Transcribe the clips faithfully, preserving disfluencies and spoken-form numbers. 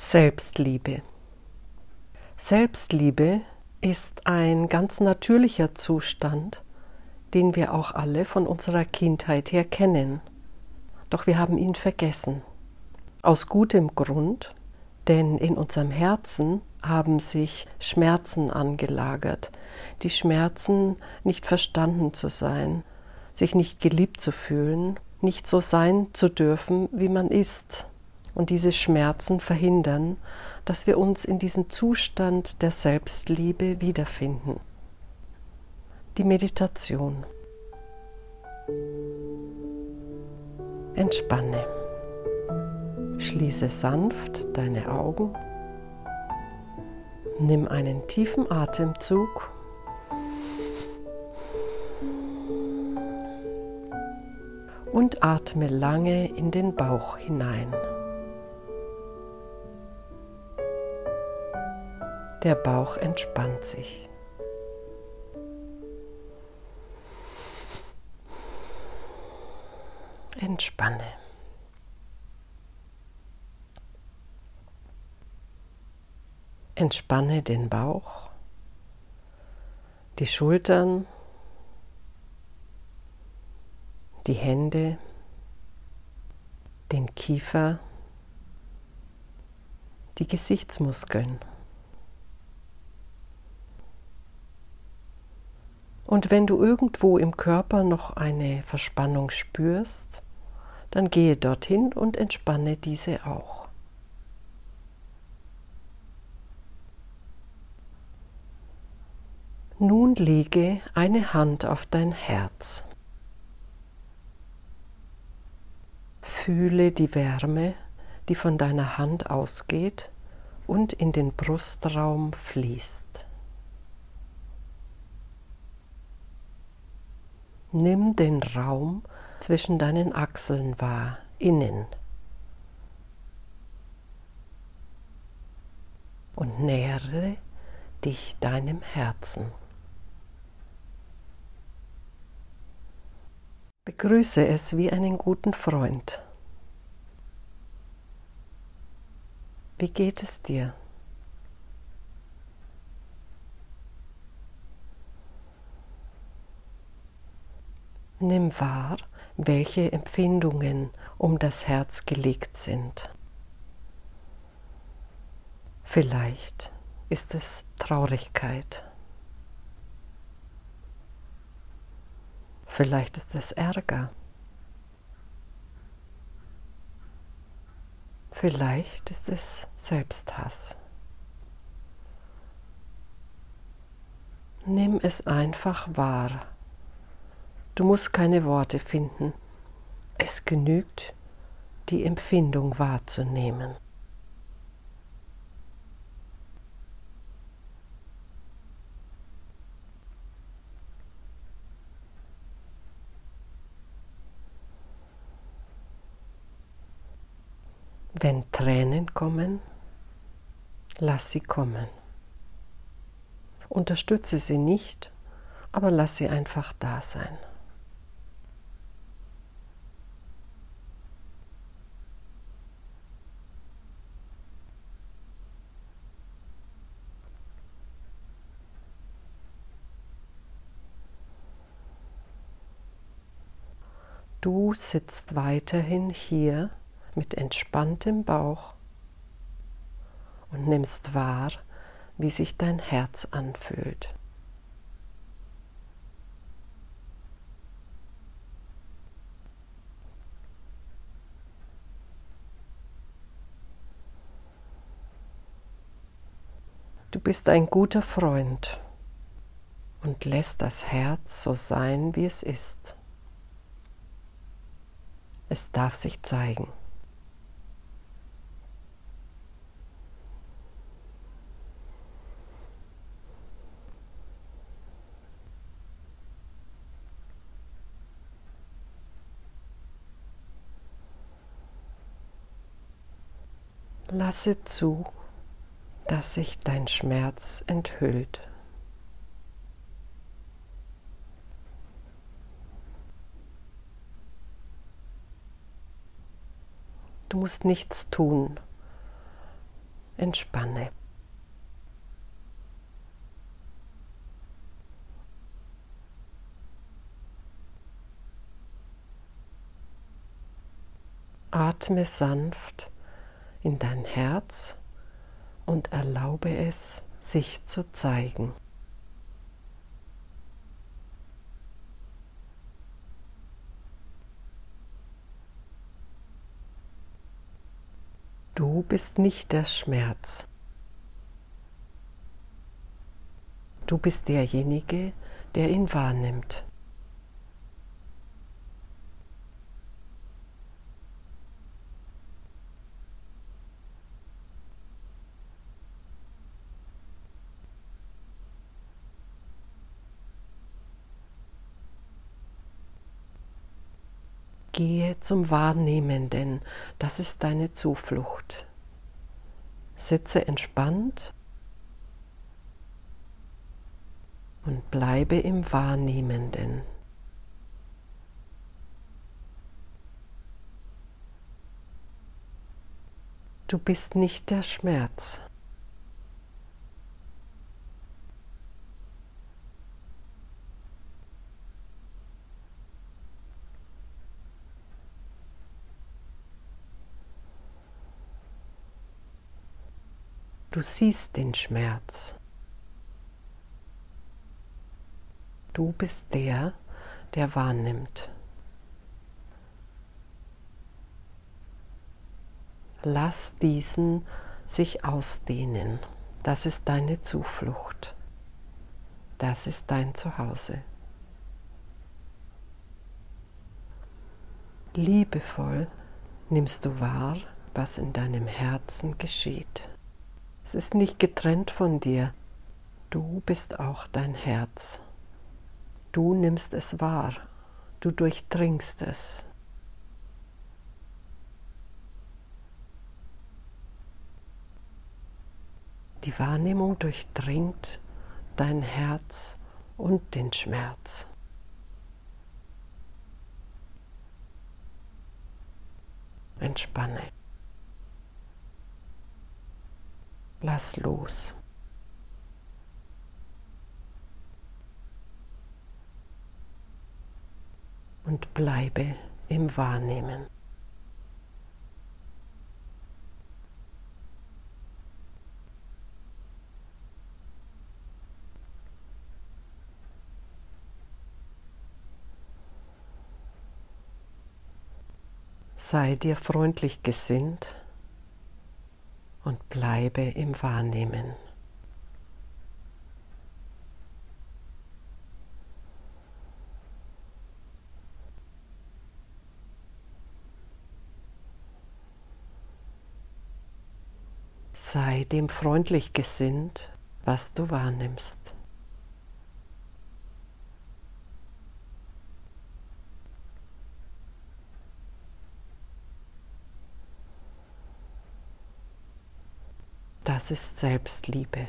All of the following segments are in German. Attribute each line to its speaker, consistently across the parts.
Speaker 1: Selbstliebe. Selbstliebe ist ein ganz natürlicher Zustand, den wir auch alle von unserer Kindheit her kennen. Doch wir haben ihn vergessen. Aus gutem Grund, denn in unserem Herzen haben sich Schmerzen angelagert. Die Schmerzen, nicht verstanden zu sein, sich nicht geliebt zu fühlen, nicht so sein zu dürfen, wie man ist. Und diese Schmerzen verhindern, dass wir uns in diesem Zustand der Selbstliebe wiederfinden. Die Meditation. Entspanne. Schließe sanft deine Augen. Nimm einen tiefen Atemzug. Und atme lange in den Bauch hinein. Der Bauch entspannt sich. Entspanne. Entspanne den Bauch, die Schultern, die Hände, den Kiefer, die Gesichtsmuskeln. Und wenn du irgendwo im Körper noch eine Verspannung spürst, dann gehe dorthin und entspanne diese auch. Nun lege eine Hand auf dein Herz. Fühle die Wärme, die von deiner Hand ausgeht und in den Brustraum fließt. Nimm den Raum zwischen deinen Achseln wahr, innen. Und nähere dich deinem Herzen. Begrüße es wie einen guten Freund. Wie geht es dir? Nimm wahr, welche Empfindungen um das Herz gelegt sind. Vielleicht ist es Traurigkeit. Vielleicht ist es Ärger. Vielleicht ist es Selbsthass. Nimm es einfach wahr. Du musst keine Worte finden. Es genügt, die Empfindung wahrzunehmen. Wenn Tränen kommen, lass sie kommen. Unterstütze sie nicht, aber lass sie einfach da sein. Du sitzt weiterhin hier mit entspanntem Bauch und nimmst wahr, wie sich dein Herz anfühlt. Du bist ein guter Freund und lässt das Herz so sein, wie es ist. Es darf sich zeigen. Lasse zu, dass sich dein Schmerz enthüllt. Du musst nichts tun. entspanne. Atme sanft in dein Herz und erlaube es, sich zu zeigen. Du bist nicht der Schmerz. Du bist derjenige, der ihn wahrnimmt. Gehe zum Wahrnehmenden, das ist deine Zuflucht. Sitze entspannt und bleibe im Wahrnehmenden. Du bist nicht der Schmerz. Du siehst den Schmerz. Du bist der, der wahrnimmt. Lass diesen sich ausdehnen. Das ist deine Zuflucht. Das ist dein Zuhause. Liebevoll nimmst du wahr, was in deinem Herzen geschieht. Es ist nicht getrennt von dir. Du bist auch dein Herz. Du nimmst es wahr. Du durchdringst es. Die Wahrnehmung durchdringt dein Herz und den Schmerz. Entspanne. Lass los. Und bleibe im Wahrnehmen. Sei dir freundlich gesinnt und bleibe im Wahrnehmen. Sei dem freundlich gesinnt, was du wahrnimmst. Das ist Selbstliebe.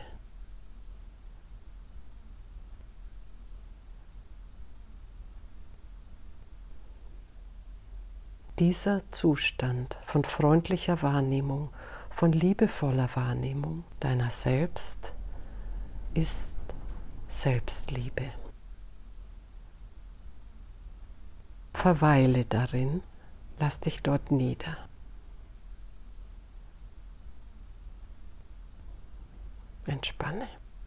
Speaker 1: Dieser Zustand von freundlicher Wahrnehmung, von liebevoller Wahrnehmung deiner selbst ist Selbstliebe. Verweile darin, lass dich dort nieder. Entspanne.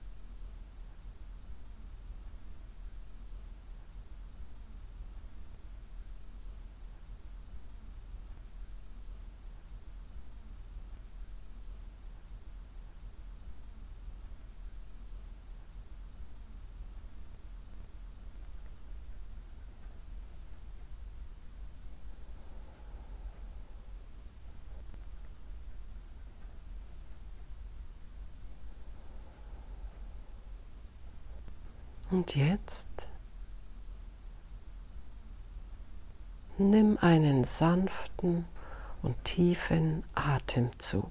Speaker 1: Und jetzt nimm einen sanften und tiefen Atemzug.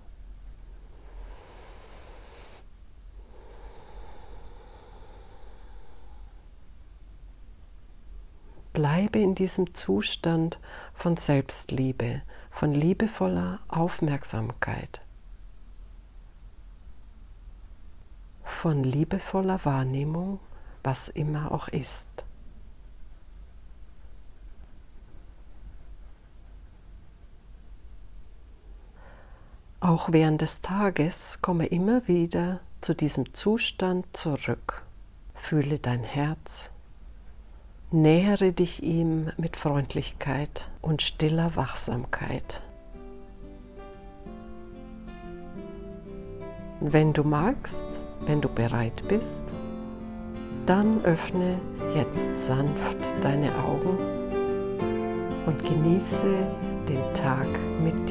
Speaker 1: Bleibe in diesem Zustand von Selbstliebe, von liebevoller Aufmerksamkeit. von liebevoller Wahrnehmung, was immer auch ist. Auch während des Tages komme immer wieder zu diesem Zustand zurück. Fühle dein Herz, nähere dich ihm mit Freundlichkeit und stiller Wachsamkeit. Wenn du magst, wenn du bereit bist, dann öffne jetzt sanft deine Augen und genieße den Tag mit